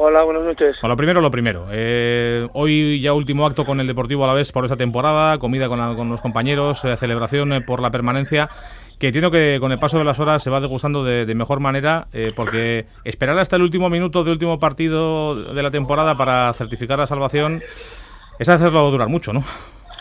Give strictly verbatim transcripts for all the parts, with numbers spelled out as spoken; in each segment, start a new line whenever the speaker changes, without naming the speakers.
Hola, buenas noches.
Bueno, lo primero, lo primero. Eh, hoy ya último acto con el Deportivo Alavés por esta temporada, comida con, la, con los compañeros, eh, celebración eh, por la permanencia, que entiendo que con el paso de las horas se va degustando de, de mejor manera, eh, porque esperar hasta el último minuto del último partido de la temporada para certificar la salvación es hacerlo durar mucho, ¿no?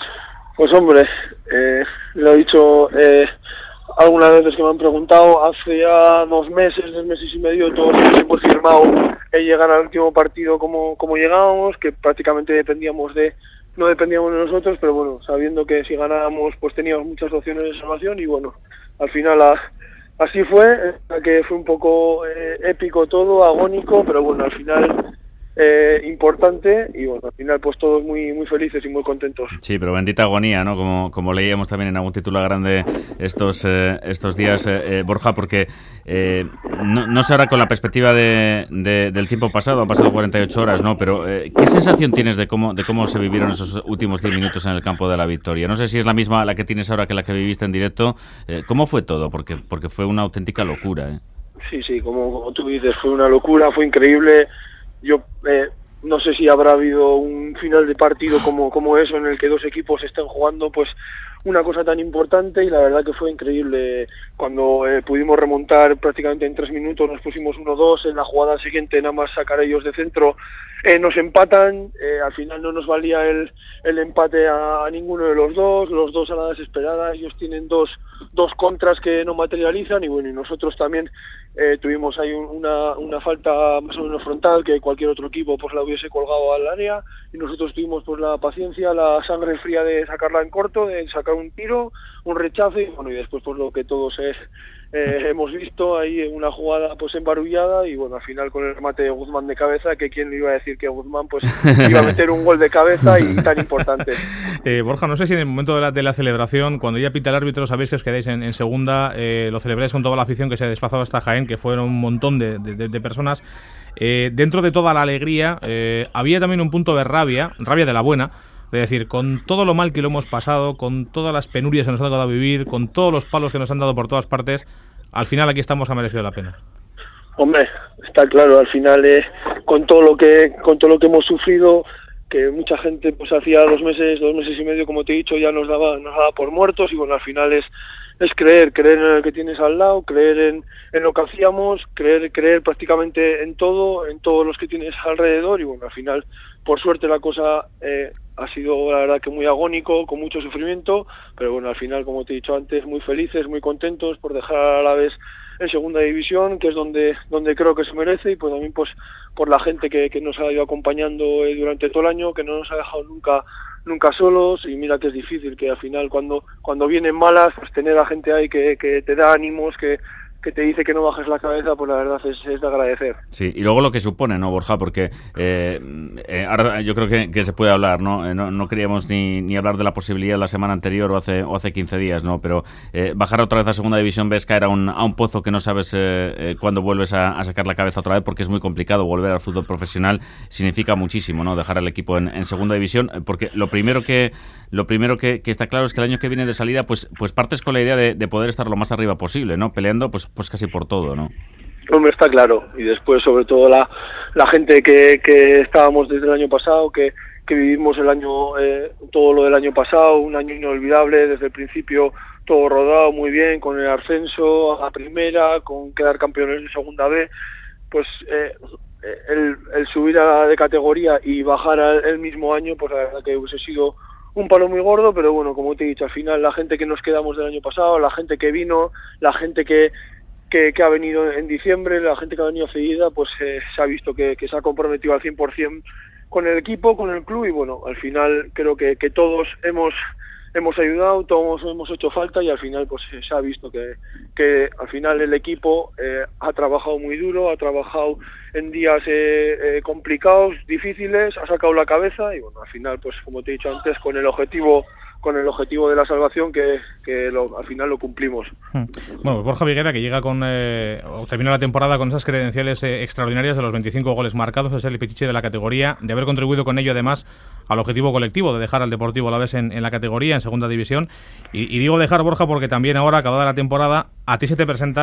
Pues hombre, eh, lo he dicho eh, algunas veces que me han preguntado, hace ya dos meses, dos meses y medio, todos hemos firmado el llegar al último partido como, como llegábamos, que prácticamente dependíamos de, no dependíamos de nosotros, pero bueno, sabiendo que si ganábamos pues teníamos muchas opciones de salvación y bueno, al final a, así fue, que fue un poco eh, épico todo, agónico, pero bueno, al final... Eh, importante y bueno, al final pues todos muy muy felices y muy contentos.
Sí, pero bendita agonía, ¿no? Como, como leíamos también en algún titular grande estos eh, estos días, eh, Borja, porque eh, no, no sé ahora con la perspectiva de, de, del tiempo pasado, han pasado cuarenta y ocho horas, ¿no? Pero eh, ¿qué sensación tienes de cómo de cómo se vivieron esos últimos diez minutos en el campo de la Victoria? No sé si es la misma la que tienes ahora que la que viviste en directo. Eh, ¿Cómo fue todo? Porque porque fue una auténtica locura, ¿eh?
Sí, sí, como, como tú dices, fue una locura, fue increíble. Yo eh, no sé si habrá habido un final de partido como, como eso, en el que dos equipos estén jugando pues una cosa tan importante, y la verdad que fue increíble. Cuando eh, pudimos remontar prácticamente en tres minutos, nos pusimos uno dos, en la jugada siguiente nada más sacar ellos de centro, eh, nos empatan, eh, al final no nos valía el, el empate a, a ninguno de los dos, los dos a la desesperada, ellos tienen dos, dos contras que no materializan, y bueno, y nosotros también eh, tuvimos ahí un, una, una falta más o menos frontal que cualquier otro equipo pues la hubiese colgado al área, y nosotros tuvimos pues la paciencia, la sangre fría de sacarla en corto, de sacar un tiro, un rechazo, y bueno, y después pues lo que todos es, eh, hemos visto ahí en una jugada pues embarullada, y bueno, al final con el remate de Guzmán de cabeza, que quién le iba a decir que Guzmán pues iba a meter un gol de cabeza y tan importante.
Eh, Borja, no sé si en el momento de la, de la celebración, cuando ya pita el árbitro, sabéis que os quedáis en, en segunda, eh, lo celebráis con toda la afición que se ha desplazado hasta Jaén, que fueron un montón de, de, de personas. Eh, dentro de toda la alegría, eh, había también un punto de rabia, rabia de la buena, de decir, con todo lo mal que lo hemos pasado, con todas las penurias que nos ha tocado vivir, con todos los palos que nos han dado por todas partes, al final aquí estamos, ha merecido la pena.
Hombre, está claro, al final eh, con todo lo que con todo lo que hemos sufrido, que mucha gente pues hacía dos meses, dos meses y medio, como te he dicho, ya nos daba nos daba por muertos, y bueno, al final es es creer, creer en el que tienes al lado, creer en, en lo que hacíamos, creer creer prácticamente en todo, en todos los que tienes alrededor, y bueno, al final, por suerte la cosa eh, ha sido la verdad que muy agónico, con mucho sufrimiento, pero bueno, al final, como te he dicho antes, muy felices, muy contentos por dejar a la vez en segunda división, que es donde donde creo que se merece, y pues también pues por la gente que, que nos ha ido acompañando eh, durante todo el año, que no nos ha dejado nunca nunca solos, y mira que es difícil, que al final cuando cuando vienen malas, pues tener a gente ahí que, que te da ánimos, que que te dice que no bajes la cabeza, pues la verdad es, es de agradecer.
Sí, y luego lo que supone, ¿no, Borja? Porque eh, eh, ahora yo creo que, que se puede hablar, ¿no? Eh, no, no queríamos ni, ni hablar de la posibilidad la semana anterior o hace o hace quince días, ¿no? Pero eh, bajar otra vez a segunda división, ves caer a un, a un pozo que no sabes eh, eh, cuándo vuelves a, a sacar la cabeza otra vez, porque es muy complicado volver al fútbol profesional, significa muchísimo, ¿no? Dejar el equipo en, en segunda división, porque lo primero que lo primero que, que está claro es que el año que viene de salida, pues pues partes con la idea de, de poder estar lo más arriba posible, ¿no? Peleando, pues pues casi por todo, ¿no?
Hombre, está claro, y después sobre todo la, la gente que, que estábamos desde el año pasado, que, que vivimos el año eh, todo lo del año pasado, un año inolvidable, desde el principio todo rodado muy bien, con el ascenso a primera, con quedar campeones de segunda B, pues eh, el, el subir a de categoría y bajar al, el mismo año, pues la verdad que hubiese sido un palo muy gordo, pero bueno, como te he dicho, al final la gente que nos quedamos del año pasado, la gente que vino, la gente que Que, que ha venido en diciembre, la gente que ha venido cedida, pues eh, se ha visto que, que se ha comprometido al cien por ciento con el equipo, con el club, y bueno, al final creo que, que todos hemos hemos ayudado, todos hemos hecho falta, y al final pues eh, se ha visto que, que al final el equipo eh, ha trabajado muy duro, ha trabajado en días eh, eh, complicados, difíciles, ha sacado la cabeza, y bueno, al final pues como te he dicho antes, con el objetivo con el objetivo de la salvación, que, que lo, al final lo cumplimos.
Bueno, Borja Viguera, que llega con eh, o termina la temporada con esas credenciales eh, extraordinarias de los veinticinco goles marcados, es el pichichi de la categoría, de haber contribuido con ello además al objetivo colectivo de dejar al Deportivo Alavés en, en la categoría, en segunda división, y, y digo dejar, Borja, porque también ahora, acabada la temporada, a ti se te presenta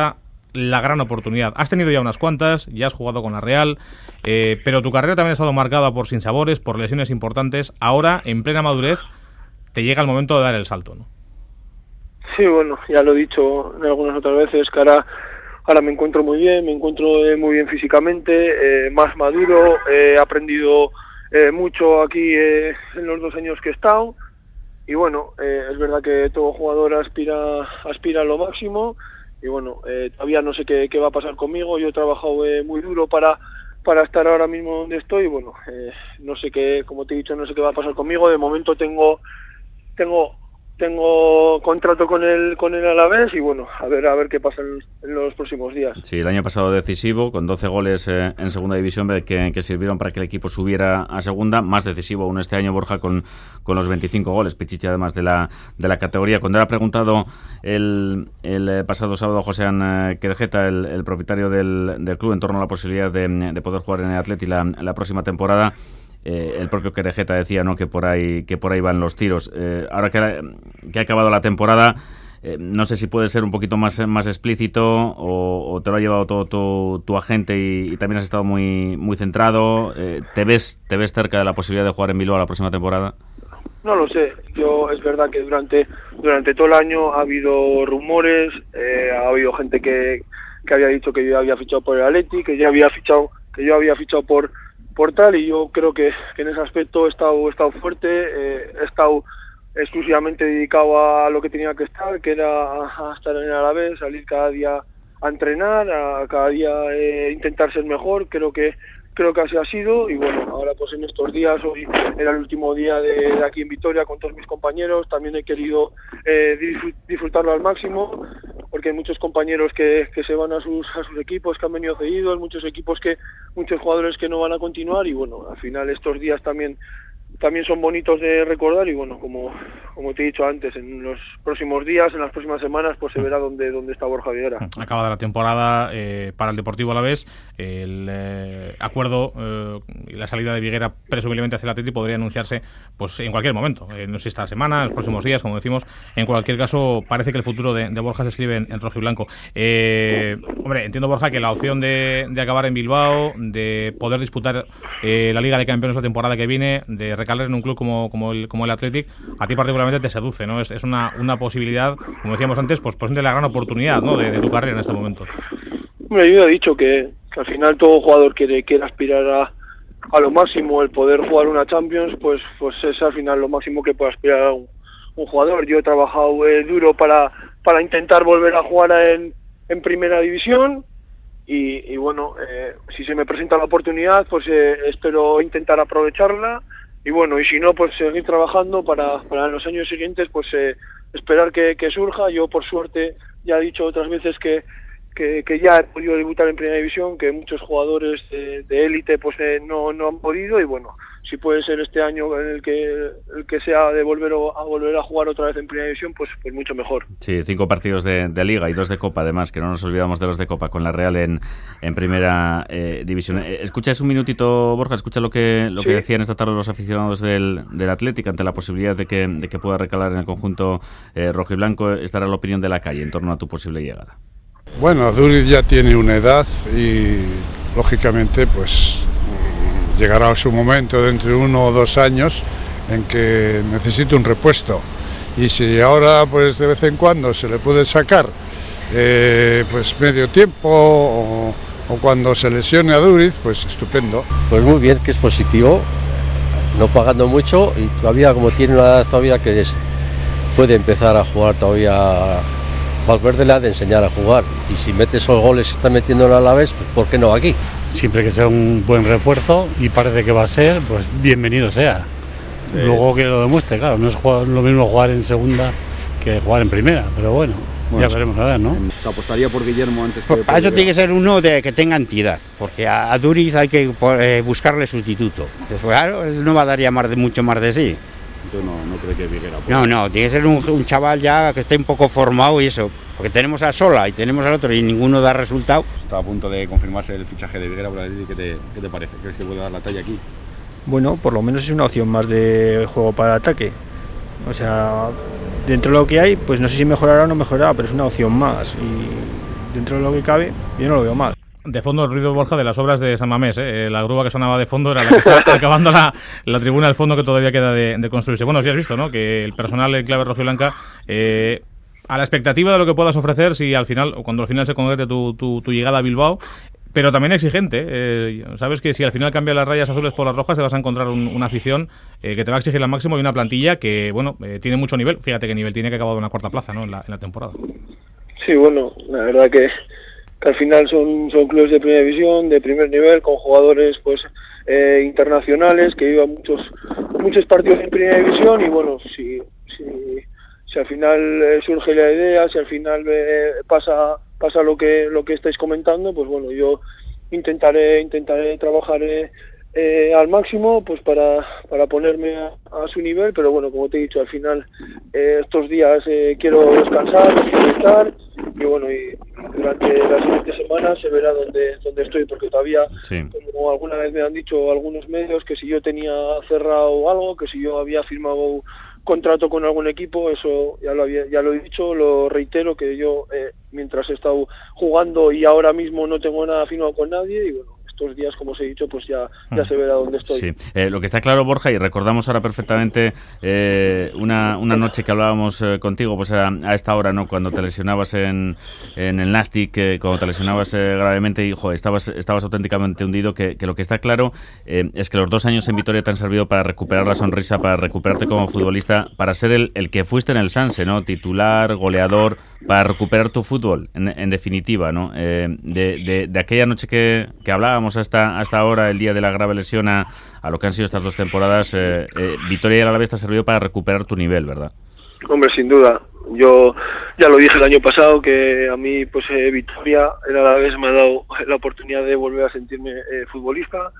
la gran oportunidad. Has tenido ya unas cuantas, ya has jugado con la Real, eh, pero tu carrera también ha estado marcada por sinsabores, por lesiones importantes. Ahora, en plena madurez, te llega el momento de dar el salto, ¿no?
Sí, bueno, ya lo he dicho en algunas otras veces, que ahora, ahora me encuentro muy bien, me encuentro eh, muy bien físicamente, eh, más maduro, eh, he aprendido eh, mucho aquí eh, en los dos años que he estado, y bueno, eh, es verdad que todo jugador aspira, aspira a lo máximo, y bueno, eh, todavía no sé qué, qué va a pasar conmigo. Yo he trabajado eh, muy duro para para estar ahora mismo donde estoy, y bueno, eh, no sé qué, como te he dicho, no sé qué va a pasar conmigo. De momento tengo tengo tengo contrato con el con el Alavés, y bueno, a ver a ver qué pasa en, en los próximos días.
Sí, el año pasado decisivo, con doce goles eh, en segunda división que, que sirvieron para que el equipo subiera a segunda. Más decisivo aún este año, Borja, con, con los veinticinco goles, Pichichi además de la de la categoría. Cuando era preguntado el, el pasado sábado Josean Querejeta, el, el propietario del, del club, en torno a la posibilidad de, de poder jugar en el Atleti la, la próxima temporada, Eh, el propio Querejeta decía, ¿no?, que por ahí que por ahí van los tiros. Eh, ahora que, que ha acabado la temporada, eh, no sé si puede ser un poquito más, más explícito, o, o te lo ha llevado todo tu, tu agente y, y también has estado muy muy centrado. Eh, ¿te ves te ves cerca de la posibilidad de jugar en Bilbao la próxima temporada?
No lo sé. Yo, es verdad que durante durante todo el año ha habido rumores, eh, ha habido gente que, que había dicho que yo había fichado por el Atleti, que yo había fichado que yo había fichado por por tal, y yo creo que, que en ese aspecto he estado, he estado fuerte, eh, he estado exclusivamente dedicado a lo que tenía que estar, que era a, a estar en el Alavés, salir cada día a entrenar, a cada día eh, intentar ser mejor. Creo que creo que así ha sido, y bueno, ahora pues en estos días, hoy era el último día de, de aquí en Vitoria con todos mis compañeros. También he querido eh, disfrutarlo al máximo, porque hay muchos compañeros que, que se van a sus a sus equipos, que han venido cedidos, muchos equipos que muchos jugadores que no van a continuar, y bueno, al final estos días también también son bonitos de recordar, y bueno, como como te he dicho antes, en los próximos días, en las próximas semanas, pues se verá dónde dónde está Borja Viguera.
Acabada la temporada eh, para el Deportivo Alavés, el eh, acuerdo eh, y la salida de Viguera presumiblemente hacia el Atleti podría anunciarse pues en cualquier momento, eh, no sé si esta semana, en los próximos días, como decimos. En cualquier caso, parece que el futuro de, de Borja se escribe en, en rojo y blanco. Eh, hombre, entiendo, Borja, que la opción de, de acabar en Bilbao, de poder disputar eh, la Liga de Campeones la temporada que viene, de recalar en un club como, como el como el Athletic, a ti particularmente te seduce, ¿no? Es, es una, una posibilidad, como decíamos antes, pues posiblemente la gran oportunidad, ¿no?, de, de tu carrera en este momento.
Hombre, yo he dicho que, que al final todo jugador quiere, quiere aspirar a, a lo máximo. El poder jugar una Champions, pues pues es al final lo máximo que puede aspirar a un, un jugador. Yo he trabajado eh, duro para para intentar volver a jugar en, en Primera División, y, y bueno, eh, si se me presenta la oportunidad, pues eh, espero intentar aprovecharla. Y bueno, y si no, pues seguir trabajando para, para los años siguientes, pues eh, esperar que, que surja. Yo, por suerte, ya he dicho otras veces que, que, que ya he podido debutar en Primera División, que muchos jugadores de élite pues eh, no, no han podido, y bueno, si puede ser este año en el que el que sea de volver a volver a jugar otra vez en Primera División, pues pues mucho mejor.
Sí, cinco partidos de, de Liga y dos de Copa, además, que no nos olvidamos de los de Copa, con la Real en, en Primera eh, División. Eh, escuchas un minutito, Borja, escucha lo que lo sí. que decían esta tarde los aficionados del, del Athletic ante la posibilidad de que, de que pueda recalar en el conjunto eh, rojiblanco. Esta era la opinión de la calle en torno a tu posible llegada.
Bueno, Duriz ya tiene una edad y, lógicamente, pues llegará a su momento dentro de uno o dos años en que necesite un repuesto, y si ahora pues de vez en cuando se le puede sacar eh, pues medio tiempo o, o cuando se lesione a Duriz, pues estupendo.
Pues muy bien, que es positivo, no pagando mucho, y todavía, como tiene una edad todavía que es, puede empezar a jugar todavía. Valverde le ha de enseñar a jugar, y si mete esos goles que está metiendo a la vez, pues ¿por qué no aquí?
Siempre que sea un buen refuerzo, y parece que va a ser, pues bienvenido sea. Sí. Luego que lo demuestre, claro, no es jugar, lo mismo jugar en segunda que jugar en primera, pero bueno, bueno ya veremos a ver, ¿no?
¿Te apostaría por Guillermo antes que...?
Por, eso tiene que ser uno de que tenga entidad, porque a, a Duriz hay que eh, buscarle sustituto. Pues, claro, él no va a dar ya más de, mucho más de sí.
Entonces no, no cree que Viguera...
No, no, tiene que ser un, un chaval ya que esté un poco formado y eso, porque tenemos a Sola y tenemos al otro y ninguno da resultado.
Está a punto de confirmarse el fichaje de Viguera, ¿qué te, qué te parece? ¿Crees que puede dar la talla aquí?
Bueno, por lo menos es una opción más de juego para ataque. O sea, dentro de lo que hay, pues no sé si mejorará o no mejorará, pero es una opción más. Y dentro de lo que cabe, yo no lo veo mal.
De fondo el ruido, Borja, de las obras de San Mamés, ¿eh? La grúa que sonaba de fondo era la que está acabando la, la tribuna del fondo que todavía queda de, de construirse. Bueno, si has visto, ¿no?, que el personal en clave rojiblanca, eh, a la expectativa de lo que puedas ofrecer, si al final, o cuando al final se concrete tu, tu, tu llegada a Bilbao, pero también exigente. Eh, sabes que si al final cambias las rayas azules por las rojas, te vas a encontrar un, una afición eh, que te va a exigir al máximo y una plantilla que, bueno, eh, tiene mucho nivel. Fíjate qué nivel tiene, que ha acabado en una cuarta plaza, ¿no?, en la, en la temporada.
Sí, bueno, la verdad que, que al final son, son clubes de primera división, de primer nivel, con jugadores pues eh, internacionales que llevan muchos muchos partidos en primera división y bueno, si, si, si al final eh, surge la idea, si al final eh, pasa pasa lo que lo que estáis comentando, pues bueno, yo intentaré intentaré trabajar eh, eh, al máximo pues para para ponerme a, a su nivel, pero bueno, como te he dicho, al final eh, estos días eh, quiero descansar, quiero estar y bueno, y durante las siguientes semanas se verá dónde dónde estoy, porque todavía, sí, como alguna vez me han dicho algunos medios, que si yo tenía cerrado algo, que si yo había firmado contrato con algún equipo, eso ya lo había, ya lo he dicho, lo reitero, que yo eh, mientras he estado jugando y ahora mismo no tengo nada firmado con nadie y bueno, estos días, como os he dicho, pues ya, ya se verá dónde estoy.
Sí. Eh, lo que está claro, Borja, y recordamos ahora perfectamente eh, una, una noche que hablábamos eh, contigo, pues a, a esta hora, ¿no?, cuando te lesionabas en, en el Nastic, eh, cuando te lesionabas eh, gravemente y jo, estabas, estabas auténticamente hundido, que, que lo que está claro eh, es que los dos años en Vitoria te han servido para recuperar la sonrisa, para recuperarte como futbolista, para ser el, el que fuiste en el Sanse, ¿no?, titular, goleador, para recuperar tu fútbol, en, en definitiva, ¿no? Eh, de, de, de aquella noche que, que hablábamos hasta hasta ahora, el día de la grave lesión, a, a lo que han sido estas dos temporadas, eh, eh, Vitoria y el Alavés te ha servido para recuperar tu nivel, ¿verdad?
Hombre, sin duda. Yo ya lo dije el año pasado, que a mí pues eh, Vitoria, el Alavés, me ha dado la oportunidad de volver a sentirme eh, futbolista.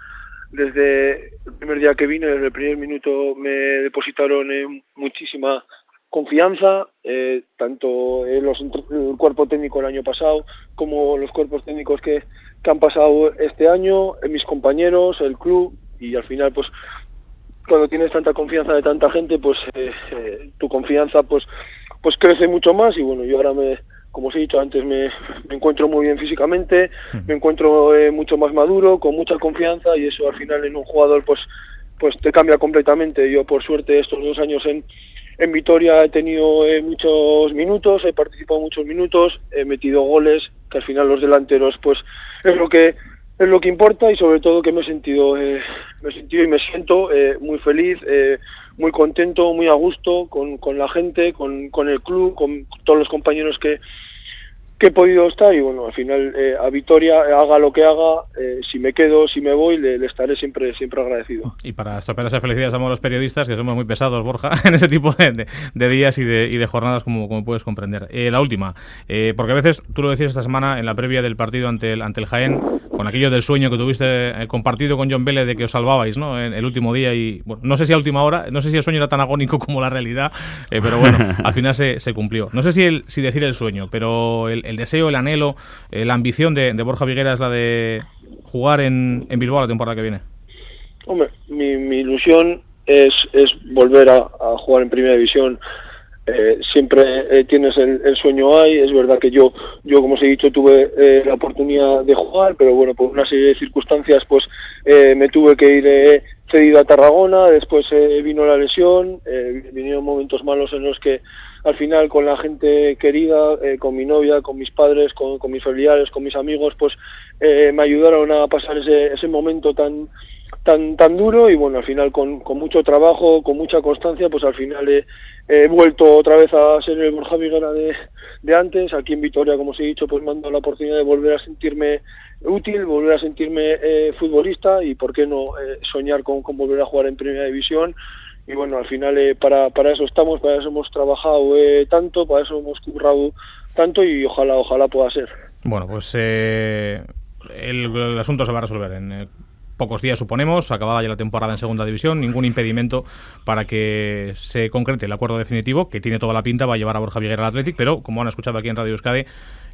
Desde el primer día que vine, desde el primer minuto, me depositaron eh, muchísima confianza, eh, tanto eh, los, el cuerpo técnico el año pasado como los cuerpos técnicos que, que han pasado este año, eh, mis compañeros, el club, y al final pues cuando tienes tanta confianza de tanta gente, pues eh, eh, tu confianza pues pues crece mucho más y bueno, yo ahora me, como os he dicho antes, me, me encuentro muy bien físicamente, me encuentro eh, mucho más maduro, con mucha confianza, y eso al final en un jugador pues pues te cambia completamente. Yo por suerte estos dos años en En Vitoria he tenido eh, muchos minutos, he participado muchos minutos, he metido goles, que al final los delanteros pues es lo que es lo que importa, y sobre todo que me he sentido eh, me he sentido y me siento eh, muy feliz, eh, muy contento, muy a gusto con, con la gente, con, con el club, con todos los compañeros que que he podido estar, y bueno, al final eh, a Vitoria, haga lo que haga, eh, si me quedo, si me voy, le, le estaré siempre siempre agradecido.
Y para estropear esa felicidad somos los periodistas, que somos muy pesados, Borja, en ese tipo de, de, de días y de, y de jornadas, como, como puedes comprender. Eh, la última, eh, porque a veces, tú lo decías esta semana en la previa del partido ante el, ante el Jaén, con aquello del sueño que tuviste eh, compartido con John Vélez de que os salvabais, ¿no?, en el último día, y bueno, no sé si a última hora, no sé si el sueño era tan agónico como la realidad, eh, pero bueno, al final se, se cumplió. No sé si, el, si decir el sueño, pero el, el deseo, el anhelo, eh, la ambición de, de Borja Viguera es la de jugar en, en Bilbao la temporada que viene.
Hombre, mi, mi ilusión es, es volver a, a jugar en primera división. Eh, siempre eh, tienes el, el sueño ahí. Es verdad que yo, yo como os he dicho, tuve eh, la oportunidad de jugar, pero bueno, por una serie de circunstancias pues eh, me tuve que ir eh, cedido a Tarragona. Después eh, vino la lesión, eh, vinieron momentos malos en los que al final, con la gente querida, eh, con mi novia, con mis padres, con, con mis familiares, con mis amigos, pues eh, me ayudaron a pasar ese, ese momento tan tan tan duro, y bueno, al final con, con mucho trabajo, con mucha constancia, pues al final he, he vuelto otra vez a ser el Borja Viguera de, de antes. Aquí en Vitoria, como os he dicho, pues me han dado la oportunidad de volver a sentirme útil, volver a sentirme eh, futbolista, y por qué no eh, soñar con, con volver a jugar en primera división. Y bueno, al final eh, para, para eso estamos, para eso hemos trabajado eh, tanto, para eso hemos currado tanto, y ojalá ojalá pueda ser.
Bueno, pues eh, el, el asunto se va a resolver en eh, pocos días, suponemos, acabada ya la temporada en segunda división. Ningún impedimento para que se concrete el acuerdo definitivo, que tiene toda la pinta, va a llevar a Borja Viguera al Athletic, pero como han escuchado aquí en Radio Euskadi,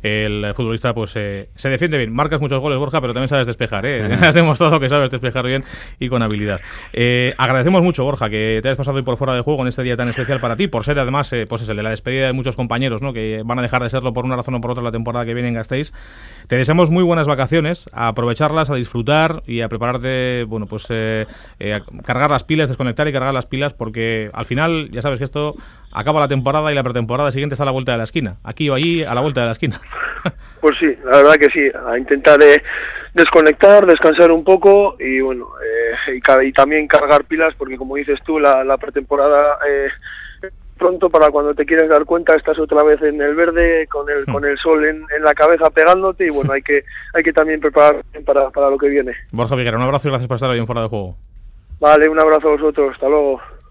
el futbolista pues eh, se defiende bien. Marcas muchos goles, Borja, pero también sabes despejar, ¿eh? Uh-huh. Has demostrado que sabes despejar bien y con habilidad. Eh, agradecemos mucho, Borja, que te hayas pasado hoy por fuera de juego en este día tan especial para ti, por ser además eh, pues es el de la despedida de muchos compañeros, ¿no? Que van a dejar de serlo por una razón o por otra la temporada que viene en Gasteiz. Te deseamos muy buenas vacaciones, a aprovecharlas, a disfrutar y a prepararte, bueno, pues eh, eh, a cargar las pilas, desconectar y cargar las pilas, porque al final ya sabes que esto acaba la temporada y la pretemporada siguiente está a la vuelta de la esquina, aquí o allí, a la vuelta de la esquina.
Pues sí, la verdad que sí, a intentar eh, desconectar, descansar un poco y bueno, eh, y, y también cargar pilas, porque como dices tú, la, la pretemporada eh, pronto, para cuando te quieres dar cuenta estás otra vez en el verde, con el con el sol en, en la cabeza pegándote, y bueno, hay que hay que también preparar para, para lo que viene.
Borja Viguera, un abrazo y gracias por estar hoy en Fuera de Juego.
Vale, un abrazo a vosotros, hasta luego.